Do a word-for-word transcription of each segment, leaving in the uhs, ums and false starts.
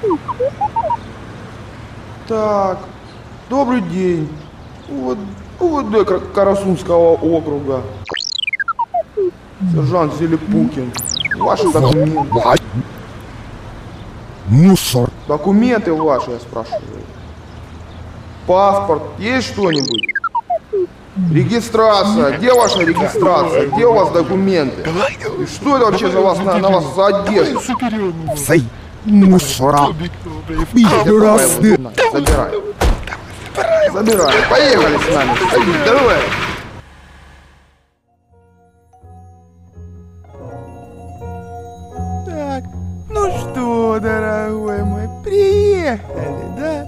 Так, добрый день. Вот, УВД Карасунского округа. Сержант Зелепукин. Ваши документы. Мусор. Документы ваши, я спрашиваю. Паспорт, есть что-нибудь? Регистрация, где ваша регистрация? Где у вас документы? И что это вообще за вас на, на вас за одежда? Всей мусора. Пидорасы. Забирай. Забирай. Поехали с нами. Садись, давай. Так, ну что, дорогой мой, приехали, да?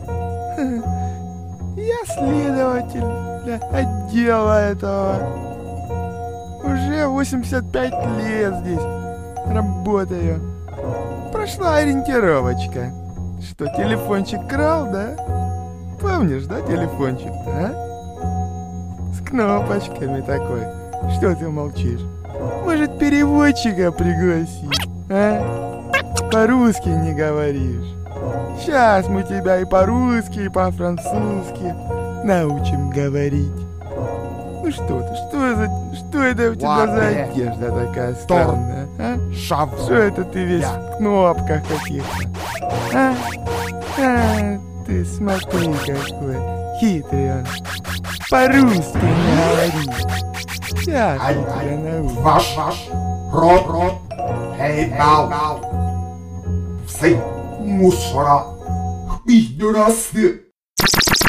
Я следователь для отдела этого. Уже восемьдесят пять лет здесь работаю. Прошла ориентировочка. Что, телефончик крал, да? Помнишь, да, телефончик-то, а? С кнопочками такой. Что ты молчишь? Может, переводчика пригласить, а? По-русски не говоришь. Сейчас мы тебя и по-русски, и по-французски научим говорить. Ну что ты, что за... Что это у тебя Ладно. за одежда такая странная, а? Шав. Что это ты весь Я. в кнопках каких-то? А? А, ты смотри какой хитрый он. По-русски не говорит. Сейчас Ай, я ай. тебя научу. Ваш, ваш. Рот, рот. Эй, нау. Всей мусора. Пидорасы.